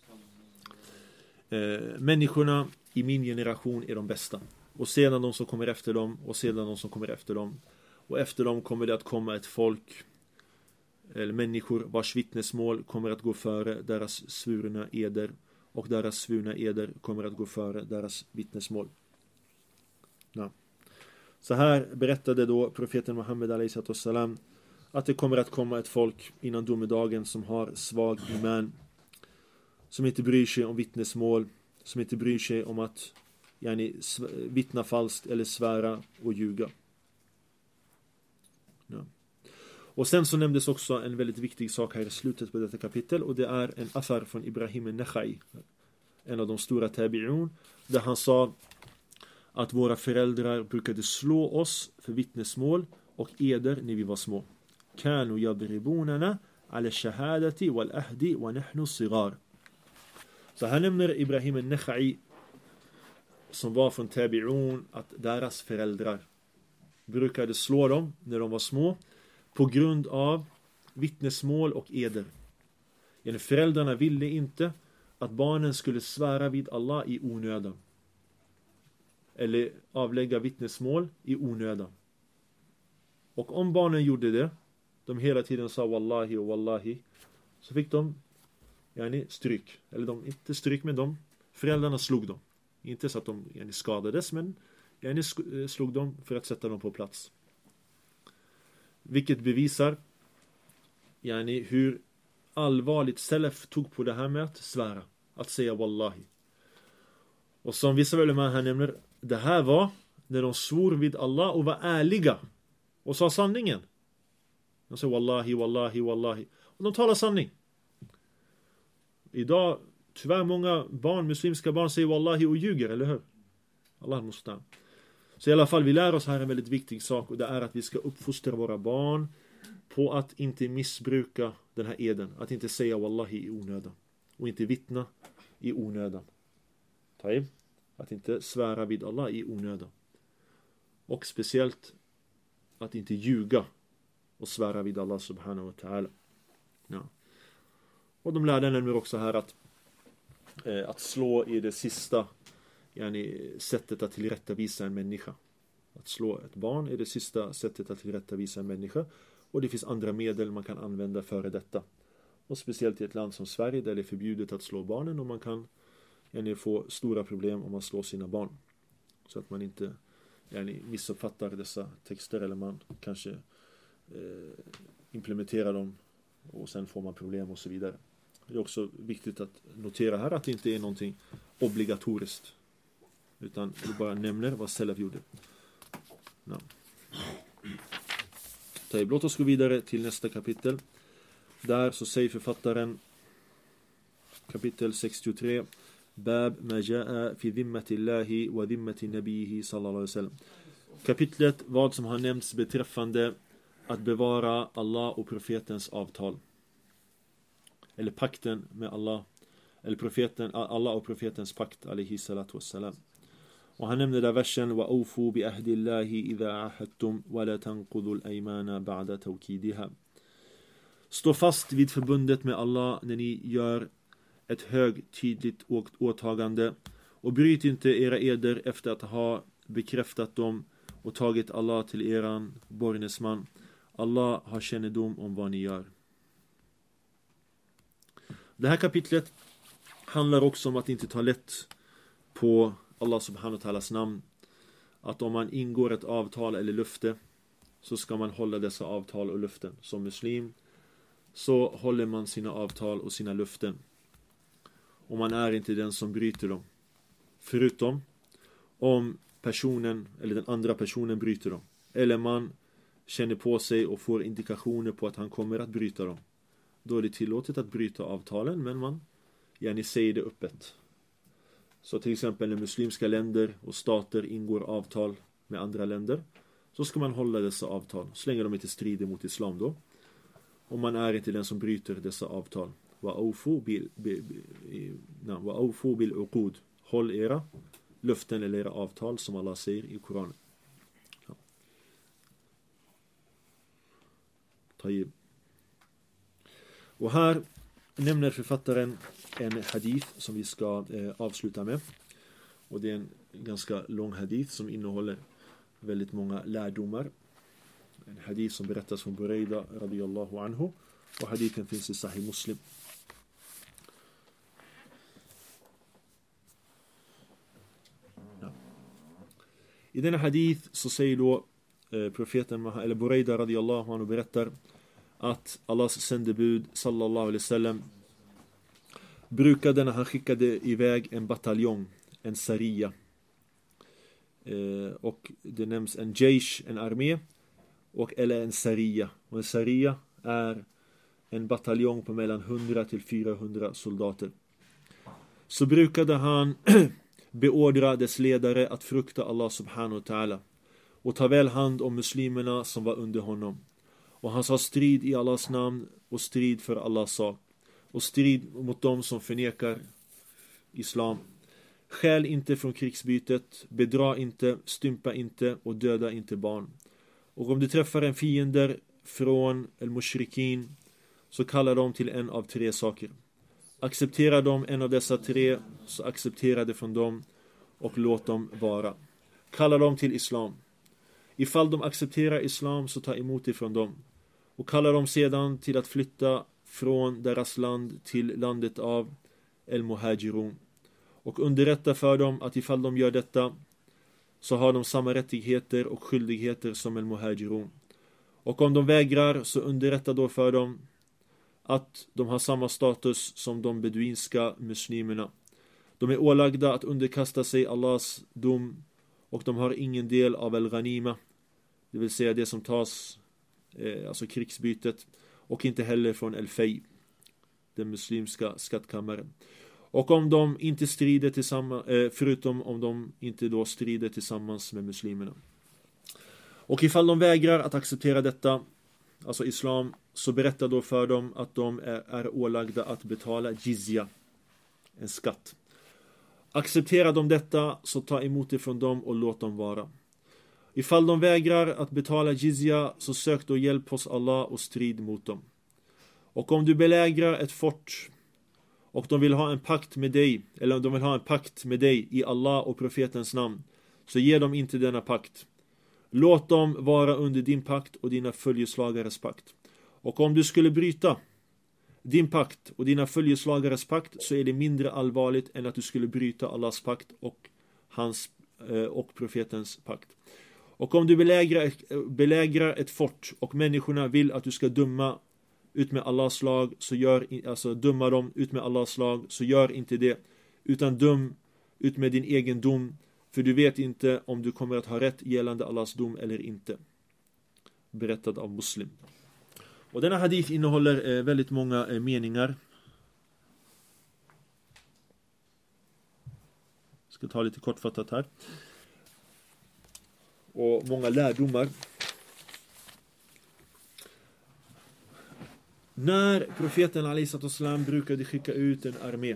Speaker 1: eh, människorna i min generation är de bästa, och sedan de som kommer efter dem, och sedan de som kommer efter dem, och efter dem kommer det att komma ett folk eller människor vars vittnesmål kommer att gå före deras svurna eder, och deras svurna eder kommer att gå före deras vittnesmål. Ja. Så här berättade då profeten Muhammed alaihissalam att det kommer att komma ett folk innan domedagen som har svag iman, som inte bryr sig om vittnesmål, som inte bryr sig om att yani, vittna falskt eller svära och ljuga. Ja. Och sen så nämndes också en väldigt viktig sak här i slutet på detta kapitel, och det är en athar från Ibrahim al-Nakhai, en av de stora tabi'un, där han sa att våra föräldrar brukade slå oss för vittnesmål och eder när vi var små. Kanu yadribunana ala shahadati wal ahdi wa nahnu sigar. Så här nämner Ibrahim al-Nakhai, som var från tabi'un, att deras föräldrar brukade slå dem när de var små på grund av vittnesmål och eder. Yani föräldrarna ville inte att barnen skulle svära vid Allah i onödan, eller avlägga vittnesmål i onödan. Och om barnen gjorde det, de hela tiden sa wallahi och wallahi, så fick de yani, stryk. Eller de, inte stryk, men de, föräldrarna slog dem. Inte så att de yani, skadades, men yani, slog dem för att sätta dem på plats. Vilket bevisar yani, hur allvarligt Salaf tog på det här med att svära, att säga wallahi. Och som vissa ulema här nämner, det här var när de svor vid Allah och var ärliga och sa sanningen. De sa wallahi, wallahi, wallahi. Och de talar sanning. Idag, tyvärr många barn, muslimska barn, säger wallahi och ljuger, eller hur? Allah mustan. Så i alla fall, vi lär oss här en väldigt viktig sak, och det är att vi ska uppfostra våra barn på att inte missbruka den här eden, att inte säga wallahi i onödan och inte vittna i onödan. Taib. Att inte svära vid Allah i onödan. Och speciellt att inte ljuga och svära vid Allah subhanahu wa ta'ala. Ja. Och de lärde nämligen också här att eh, att slå är det sista yani, sättet att tillrättavisa en människa. Att slå ett barn är det sista sättet att tillrättavisa en människa. Och det finns andra medel man kan använda före detta. Och speciellt i ett land som Sverige där det är förbjudet att slå barnen, och man kan yani, få stora problem om man slår sina barn. Så att man inte yani, missuppfattar dessa texter, eller man kanske eh, implementerar dem och sen får man problem och så vidare. Det är också viktigt att notera här att det inte är någonting obligatoriskt, utan vi bara nämner vad Salaf gjorde. Ja. Låt oss gå vidare till nästa kapitel. Där så säger författaren, kapitel sextiotre, Bab ma jaa fi dhimmatillahi wa dhimmati nabihi sallallahu alaihi wasallam. Kapitlet vad som har nämnts beträffande att bevara Allah och profetens avtal. Eller pakten med Allah, eller profeten, Allah och profetens pakt alaihi salatu wassalam. Och han nämnde där versen wa awfu bi ahdillahi idha ahadtum wa la tanqudul aymana ba'da tawkidiha. Stå fast vid förbundet med Allah när ni gör ett högtidligt åtagande, och bryt inte era eder efter att ha bekräftat dem och tagit Allah till eran borgnesman. Allah har kännedom om vad ni gör. Det här kapitlet handlar också om att inte ta lätt på Allah subhanahu wa ta'alas namn. Att om man ingår ett avtal eller löfte, så ska man hålla dessa avtal och löften. Som muslim så håller man sina avtal och sina löften. Och man är inte den som bryter dem. Förutom om personen eller den andra personen bryter dem. Eller man känner på sig och får indikationer på att han kommer att bryta dem. Då är det tillåtet att bryta avtalen, men man gärna säger det öppet. Så till exempel när muslimska länder och stater ingår avtal med andra länder, så ska man hålla dessa avtal, så länge de inte strider mot islam då. Och man är inte den som bryter dessa avtal. Wa awfu bil wa awfu bil uqud. Håll era löften eller era avtal, som Allah säger i Koranen. Ja. Tayyib. Och här nämner författaren en hadith som vi ska eh, avsluta med. Och det är en ganska lång hadith som innehåller väldigt många lärdomar. En hadith som berättas från Buraida radiyallahu anhu. Och hadithen finns i Sahih Muslim. Ja. I denna hadith så säger då eh, profeten, eller Buraida radiyallahu anhu berättar att Allahs sändebud sallallahu alaihi wasallam brukade när han skickade iväg en bataljong, en saria. Eh, och det nämns en jaysh, en armé, och eller en saria. Och en saria är en bataljong på mellan hundra till fyrahundra soldater. Så brukade han beordra dess ledare att frukta Allah subhanahu wa ta'ala och ta väl hand om muslimerna som var under honom. Och han sa strid i Allahs namn och strid för Allahs sak. Och strid mot dem som förnekar islam. Skäl inte från krigsbytet, bedra inte, stympa inte och döda inte barn. Och om du träffar en fiender från al-mushrikin, så kallar de till en av tre saker. Acceptera dem en av dessa tre, så acceptera det från dem och låt dem vara. Kalla dem till islam. Ifall de accepterar islam, så ta emot det från dem. Och kalla dem sedan till att flytta från deras land till landet av al-muhajirun. Och underrätta för dem att ifall de gör detta, så har de samma rättigheter och skyldigheter som al-muhajirun. Och om de vägrar, så underrätta då för dem att de har samma status som de beduinska muslimerna. De är ålagda att underkasta sig Allahs dom, och de har ingen del av al-ghanima, det vill säga det som tas, eh, alltså krigsbytet, och inte heller från al-fay, den muslimska skattkammaren. Och om de inte strider tillsammans, eh, förutom om de inte då strider tillsammans med muslimerna. Och ifall de vägrar att acceptera detta, alltså islam, så berätta då för dem att de är, är ålagda att betala jizya, en skatt. Acceptera de detta, så ta emot det från dem och låt dem vara. Ifall de vägrar att betala jizya, så sök då hjälp hos Allah och strid mot dem. Och om du belägrar ett fort och de vill ha en pakt med dig, eller om de vill ha en pakt med dig i Allah och profetens namn, så ge dem inte denna pakt. Låt dem vara under din pakt och dina följeslagares pakt. Och om du skulle bryta din pakt och dina följeslagares pakt, så är det mindre allvarligt än att du skulle bryta Allahs pakt och hans eh, och profetens pakt. Och om du belägrar, belägrar ett fort och människorna vill att du ska döma ut med Allahs lag, så gör, alltså döma dem ut med Allahs lag, så gör inte det, utan döm ut med din egen dom, för du vet inte om du kommer att ha rätt gällande Allahs dom eller inte. Berättad av Muslim. Och denna hadith innehåller eh, väldigt många eh, meningar. Jag ska ta lite kortfattat här. Och många lärdomar. När profeten alaihissalam brukade skicka ut en armé,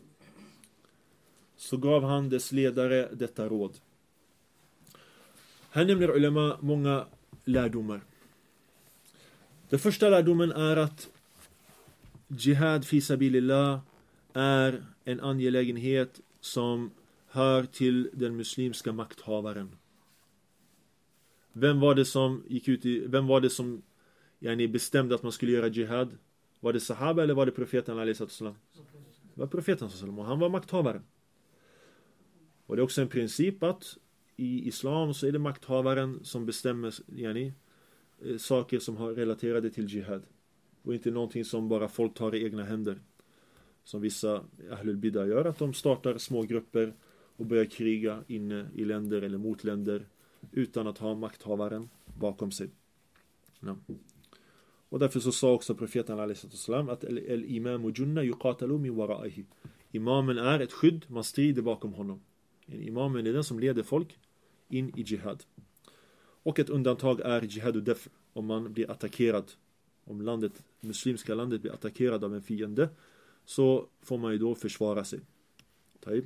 Speaker 1: så gav han dess ledare detta råd. Här nämner ulema många lärdomar. Den första lärdomen är att jihad fi sabilillah är en angelägenhet som hör till den muslimska makthavaren. Vem var det som gick ut i, vem var det som yani, bestämde att man skulle göra jihad? Var det sahaba eller var det profeten alaihissalam? Det var profeten alaihissalam, och han var makthavaren. Och det är också en princip att i islam så är det makthavaren som bestämmer yani, saker som har relaterade till jihad. Och inte någonting som bara folk tar i egna händer. Som vissa ahlul bidah gör, att de startar små grupper och börjar kriga inne i länder eller mot länder utan att ha makthavaren bakom sig. Ja. Och därför så sa också profeten alaihissalam att al-imamu junna yuqatalu min waraihi. Imamen är ett skydd, man strider bakom honom. Imamen är den som leder folk in i jihad. Och ett undantag är jihad och def, om man blir attackerad. Om landet, muslimska landet blir attackerad av en fiende, så får man ju då försvara sig. Taib.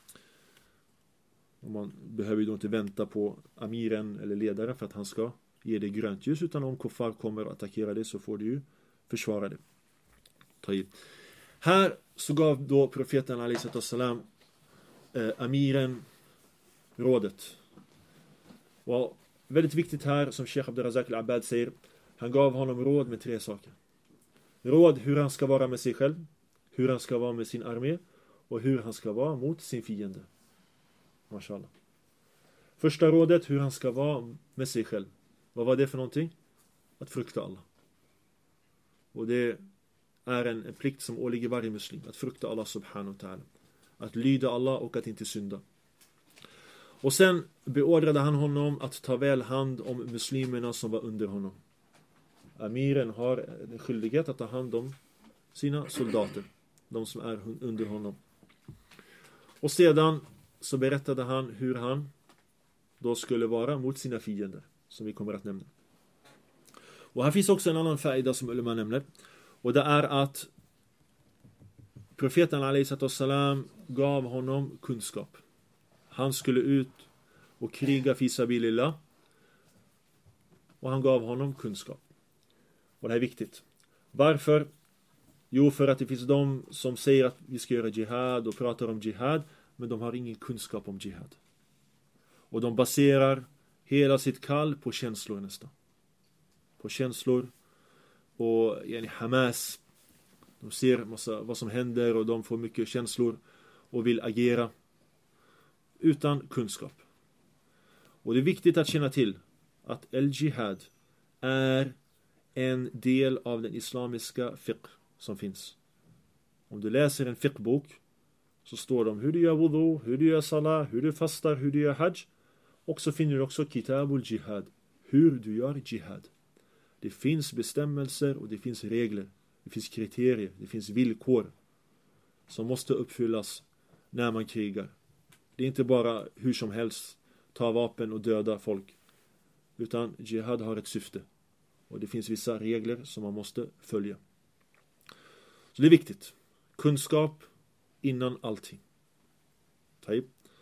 Speaker 1: Och man behöver ju då inte vänta på amiren eller ledaren för att han ska ge det grönt ljus, utan om kuffar kommer att attackera det, så får du ju försvara det. Taib. Här så gav då profeten alaihissalam eh, amiren rådet. Och väldigt viktigt här, som Sheikh Abdurrazak al-Abbad säger, han gav honom råd med tre saker. Råd hur han ska vara med sig själv, hur han ska vara med sin armé och hur han ska vara mot sin fiende. Mashallah. Första rådet, hur han ska vara med sig själv. Vad var det för någonting? Att frukta Allah. Och det är en, en plikt som åligger varje muslim, att frukta Allah subhanahu wa ta'ala. Att lyda Allah och att inte synda. Och sen beordrade han honom att ta väl hand om muslimerna som var under honom. Amiren har en skyldighet att ta hand om sina soldater, de som är under honom. Och sedan så berättade han hur han då skulle vara mot sina fiender, som vi kommer att nämna. Och här finns också en annan faida som ulema nämner, och det är att profeten alaihissalam gav honom kunskap. Han skulle ut och kriga fi sabilillah, och han gav honom kunskap. Och det här är viktigt. Varför? Jo, för att det finns de som säger att vi ska göra jihad och pratar om jihad, men de har ingen kunskap om jihad. Och de baserar hela sitt kall på känslor nästan. På känslor och yani, Hamas. De ser massa, vad som händer och de får mycket känslor och vill agera utan kunskap. Och det är viktigt att känna till att al-jihad är en del av den islamiska fiqh som finns. Om du läser en fiqh-bok så står det om hur du gör wudu, hur du gör salah, hur du fastar, hur du gör hajj. Och så finner du också kitabul jihad, hur du gör jihad. Det finns bestämmelser och det finns regler. Det finns kriterier, det finns villkor som måste uppfyllas när man krigar. Det är inte bara hur som helst ta vapen och döda folk. Utan jihad har ett syfte. Och det finns vissa regler som man måste följa. Så det är viktigt. Kunskap innan allting. Taib.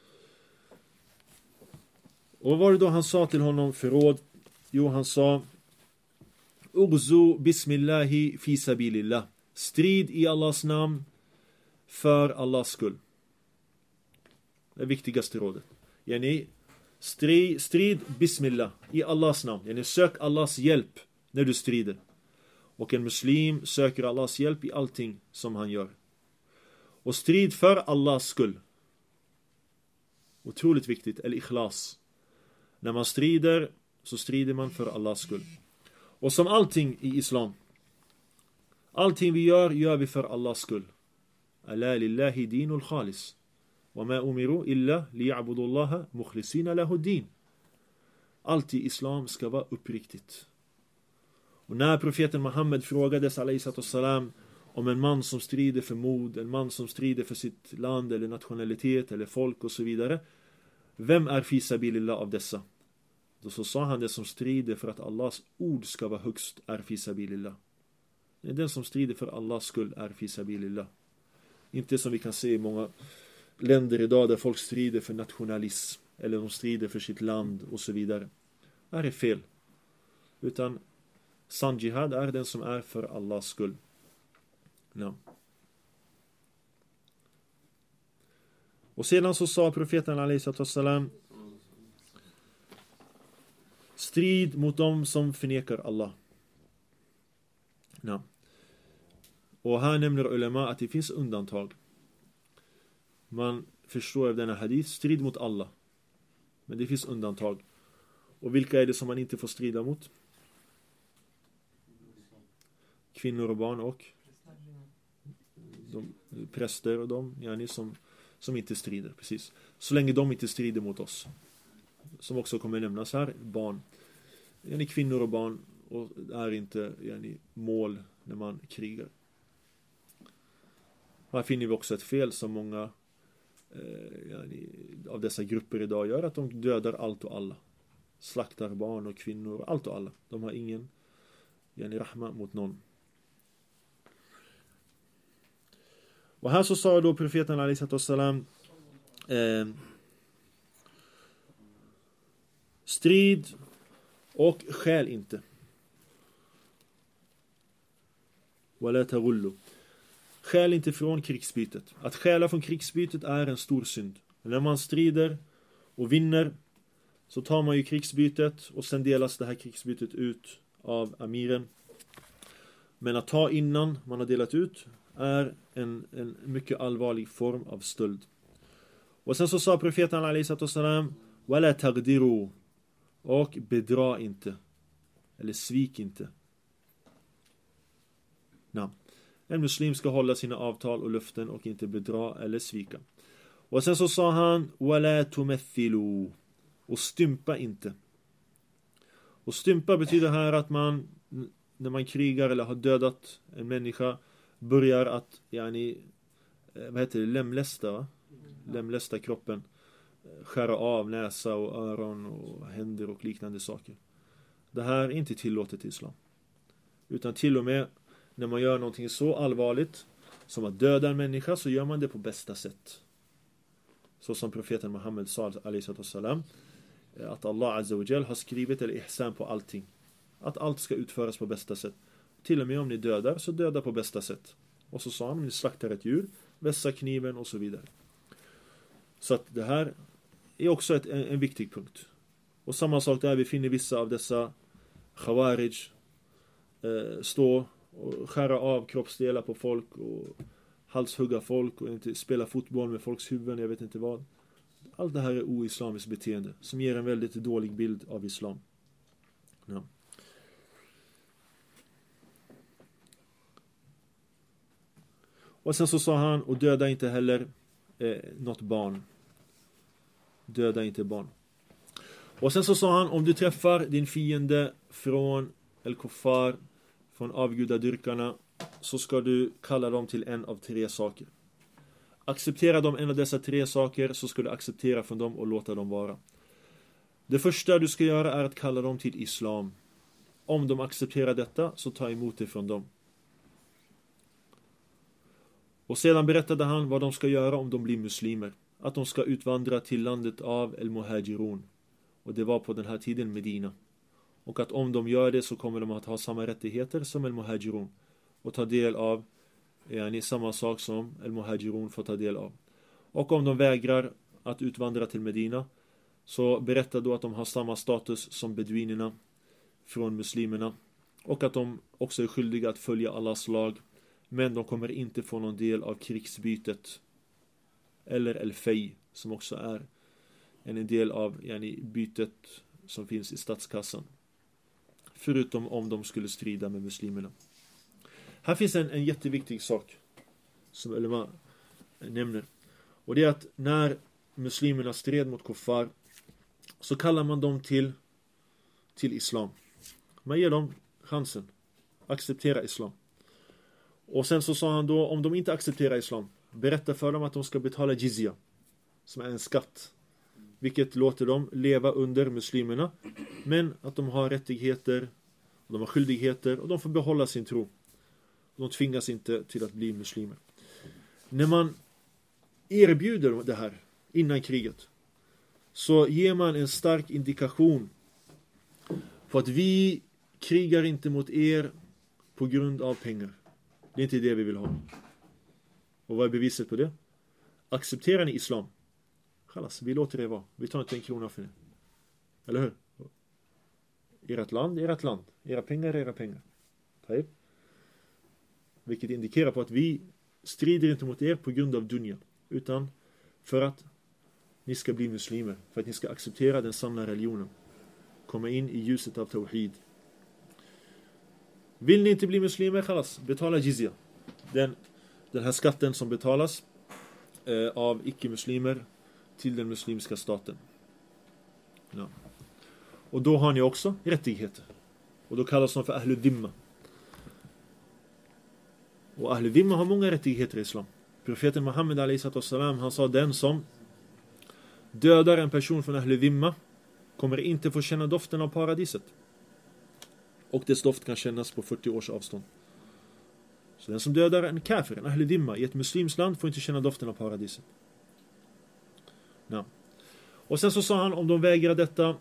Speaker 1: Och vad var det då han sa till honom för råd? Jo, han sa Urzu bismillahi fi sabilillah. Strid i Allahs namn för Allahs skull. Det viktigaste rådet. Yani, strid, strid bismillah i Allahs namn. Yani, sök Allahs hjälp när du strider. Och en muslim söker Allahs hjälp i allting som han gör. Och strid för Allahs skull. Otroligt viktigt, eller ikhlas. När man strider så strider man för Allahs skull. Och som allting i islam, allting vi gör, gör vi för Allahs skull. Ala lillahi dinul khalis. Wa ma umiru illa liya'budullaha mukhlisina lahu din. Allt i islam ska vara uppriktigt. Och när profeten Muhammed frågades alayhi om en man som strider för mod, en man som strider för sitt land eller nationalitet eller folk och så vidare, vem är fi sabilillah av dessa? Då så sa han det som strider för att Allahs ord ska vara högst är fi sabilillah. Det är den som strider för Allahs skull är fi sabilillah. Inte som vi kan se i många länder idag där folk strider för nationalism eller de strider för sitt land och så vidare. Det är fel. Utan sann jihad är den som är för Allahs skull. Ja. Och sedan så sa profeten alayhi strid mot dem som förnekar Allah. Ja. Och här nämner ulema att det finns undantag. Man förstår av denna hadith, strid mot Allah. Men det finns undantag. Och vilka är det som man inte får strida mot? Kvinnor och barn och de, präster och de yani som, som inte strider. Precis. Så länge de inte strider mot oss. Som också kommer nämnas här, barn. Yani kvinnor och barn och är inte yani mål när man krigar. Här finner vi också ett fel som många eh, yani, av dessa grupper idag gör, att de dödar allt och alla. Slaktar barn och kvinnor, allt och alla. De har ingen yani, rahma mot någon. Och här så sa då profeten alayhi salam eh, strid och skäl inte. Wala taghullu. Skäl inte från krigsbytet. Att skäla från krigsbytet är en stor synd. När man strider och vinner så tar man ju krigsbytet och sen delas det här krigsbytet ut av amiren. Men att ta innan man har delat ut är en, en mycket allvarlig form av stöld. Och sen så sa profeten alayhi salam wala tagdiru, och bedra inte eller svik inte. Nej. En muslim ska hålla sina avtal och löften och inte bedra eller svika. Och sen så sa han wala tumathilu, och stympa inte. Och stympa betyder här att man när man krigar eller har dödat en människa börjar att yani, vad heter det, lemlästa va? Lemlästa kroppen, skära av näsa och öron och händer och liknande saker. Det här är inte tillåtet i islam. Utan till och med när man gör någonting så allvarligt som att döda en människa, så gör man det på bästa sätt. Så som profeten Muhammed sa alayhi salam, att Allah azza wa jal har skrivit eller ihsan på allting. Att allt ska utföras på bästa sätt. Till och med om ni dödar, så döda på bästa sätt. Och så sa han, om ni slaktar ett djur, vässa kniven och så vidare. Så att det här är också ett, en, en viktig punkt. Och samma sak där, vi finner vissa av dessa khawarij eh, stå och skära av kroppsdelar på folk och halshugga folk och inte spela fotboll med folks huvuden, jag vet inte vad. Allt det här är oislamiskt beteende som ger en väldigt dålig bild av islam. Ja. Och sen så sa han, och döda inte heller eh, något barn. Döda inte barn. Och sen så sa han, om du träffar din fiende från el-kuffar, från avgudadyrkarna, så ska du kalla dem till en av tre saker. Acceptera dem en av dessa tre saker, så ska du acceptera från dem och låta dem vara. Det första du ska göra är att kalla dem till islam. om de accepterar detta, så ta emot det från dem. Och sedan berättade han vad de ska göra om de blir muslimer. Att de ska utvandra till landet av El-Muhajirun. Och det var på den här tiden Medina. Och att om de gör det så kommer de att ha samma rättigheter som El-Muhajirun. Och ta del av yani, samma sak som El-Muhajirun får ta del av. Och om de vägrar att utvandra till Medina, så berätta då att de har samma status som beduinerna från muslimerna. Och att de också är skyldiga att följa Allahs lag. Men de kommer inte få någon del av krigsbytet. Eller el-fej, som också är en del av yani, bytet som finns i statskassan. Förutom om de skulle strida med muslimerna. Här finns en, en jätteviktig sak som ulema nämner. Och det är att när muslimerna stred mot kuffar, så kallar man dem till, till islam. Man ger dem chansen. Acceptera islam. Och sen så sa han då, om de inte accepterar islam, berätta för dem att de ska betala jizya, som är en skatt. Vilket låter dem leva under muslimerna. Men att de har rättigheter, de har skyldigheter och de får behålla sin tro. De tvingas inte till att bli muslimer. När man erbjuder det här innan kriget, så ger man en stark indikation på att vi krigar inte mot er på grund av pengar. Det är inte det vi vill ha. Och vad är beviset på det? Accepterar ni islam? Chalas, vi låter det vara. Vi tar inte en krona för det. Eller hur? Ert land är ert land. Era pengar är era pengar. Taib. Vilket indikerar på att vi strider inte mot er på grund av dunya, utan för att ni ska bli muslimer. För att ni ska acceptera den sanna religionen. Komma in i ljuset av tawhid. Vill ni inte bli muslimer, chalas, betala jizya. Den, den här skatten som betalas eh, av icke-muslimer till den muslimska staten. Ja. Och då har ni också rättigheter. Och då kallas de för Ahlul Dhimma. Och Ahlul Dhimma har många rättigheter i islam. Profeten Muhammed alaihi salam, han sa, den som dödar en person från Ahlul Dhimma kommer inte få känna doften av paradiset. Och dess doft kan kännas på fyrtio års avstånd. Så den som dödar en kafir, en Ahlul Dhimma, i ett muslims land får inte känna doften av paradiset. Ja. Och sen så sa han, om de vägrar detta,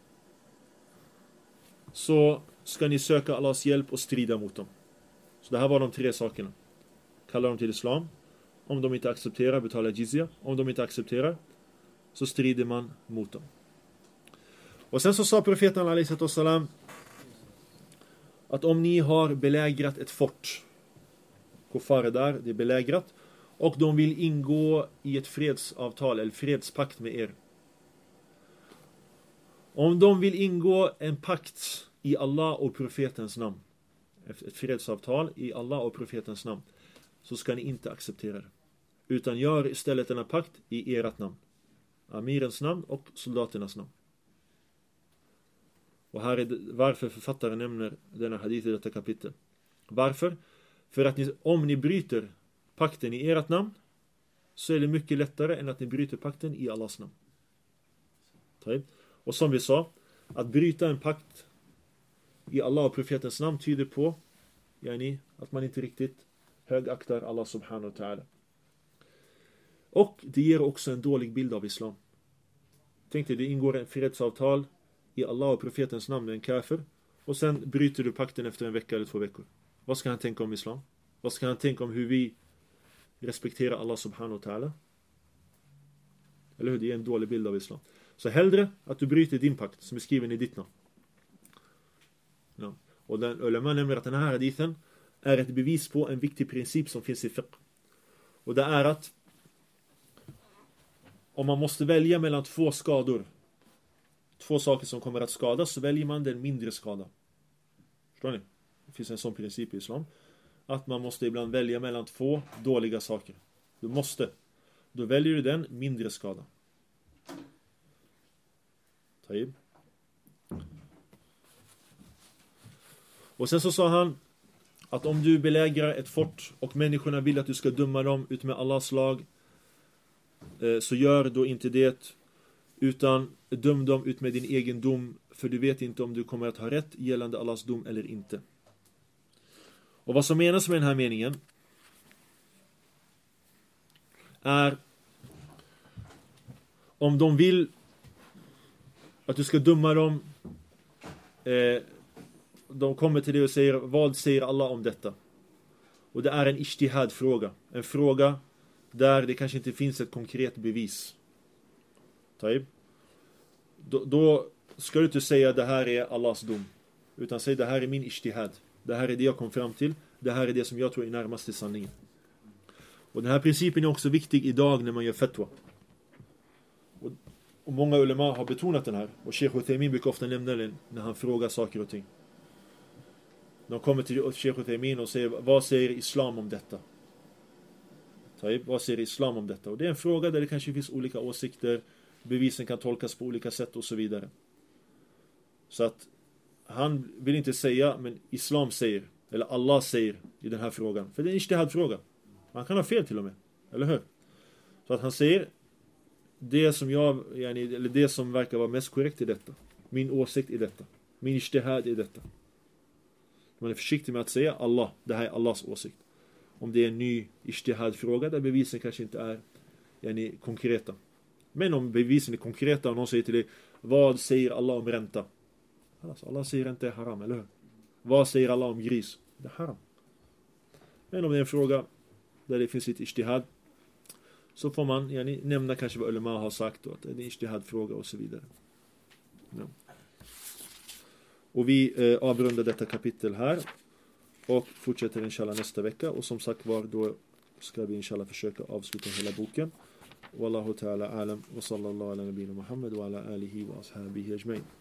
Speaker 1: så ska ni söka Allahs hjälp och strida mot dem. Så det här var de tre sakerna. Kalla dem till islam. Om de inte accepterar, betala jizya. Om de inte accepterar, så strider man mot dem. Och sen så sa profeten alaihi salam att om ni har belägrat ett fort, kuffar är där, det är belägrat, och de vill ingå i ett fredsavtal eller fredspakt med er. Om de vill ingå en pakt i Allah och profetens namn, ett fredsavtal i Allah och profetens namn, så ska ni inte acceptera det. Utan gör istället denna pakt i ert namn. Amirens namn och soldaternas namn. Och här är det, varför författaren nämner denna hadith i detta kapitel. Varför? För att ni, om ni bryter pakten i ert namn, så är det mycket lättare än att ni bryter pakten i Allahs namn. Och som vi sa, att bryta en pakt i Allah och profetens namn tyder på yani, att man inte riktigt högaktar Allah subhanahu wa ta'ala. Och det ger också en dålig bild av islam. Tänk dig, det ingår en fredsavtal i Allah och profetens namn med en kafir, och sen bryter du pakten efter en vecka eller två veckor. Vad ska han tänka om islam? Vad ska han tänka om hur vi respekterar Allah subhanahu wa ta'ala? Eller hur? Det är en dålig bild av islam. Så hellre att du bryter din pakt som är skriven i ditt namn. Ja. Och den ulema nämner att den här hadithen är ett bevis på en viktig princip som finns i fiqh. Och det är att om man måste välja mellan två skador, två saker som kommer att skadas, så väljer man den mindre skada. Förstår ni? Det finns en sån princip i islam. Att man måste ibland välja mellan två dåliga saker. Du måste. Då väljer du den mindre skada. Taib. Och sen så sa han att om du belägrar ett fort och människorna vill att du ska döma dem ut med Allahs lag, så gör då inte det, utan döm dem ut med din egen dom, för du vet inte om du kommer att ha rätt gällande Allahs dom eller inte. Och vad som menas med den här meningen är, om de vill att du ska döma dem, eh, de kommer till dig och säger, vad säger Allah om detta? Och det är en ijtihad-fråga. En fråga där det kanske inte finns ett konkret bevis. Taib. Då, då ska du inte säga det här är Allahs dom, utan säg det här är min ijtihad. Det här är det jag kom fram till. Det här är det som jag tror är närmast till sanningen. Och den här principen är också viktig idag när man gör fatwa. Och, och många ulema har betonat den här. Och Sheikh Uthaymin brukar ofta nämna den när han frågar saker och ting. De kommer till Sheikh Uthaymin och säger, vad säger islam om detta? Taib, vad säger islam om detta? Och det är en fråga där det kanske finns olika åsikter. Bevisen kan tolkas på olika sätt och så vidare. Så att han vill inte säga, men islam säger, eller Allah säger i den här frågan. För det är en ijtihad-fråga. Man kan ha fel till och med, eller hur? Så att han säger det som jag, eller det som verkar vara mest korrekt i detta. Min åsikt i detta. Min ijtihad i detta. Man är försiktig med att säga Allah, det här är Allahs åsikt. Om det är en ny ijtihad-fråga där bevisen kanske inte är yani, konkreta. Men om bevisen är konkreta och någon säger till dig, vad säger Allah om ränta? Alltså, Allah säger ränta är haram, eller hur? Vad säger Allah om gris? Det är haram. Men om det är en fråga där det finns ett ijtihad, så får man yani, nämna kanske vad ulema har sagt och att det är en ijtihad-fråga och så vidare. Ja. Och vi eh, avrundar detta kapitel här och fortsätter inshallah nästa vecka. Och som sagt var, då ska vi inshallah försöka avsluta hela boken. Wallahu ta'ala alam wa sallallahu ala nabina Muhammad wa ala alihi wa ashabihi ajmain.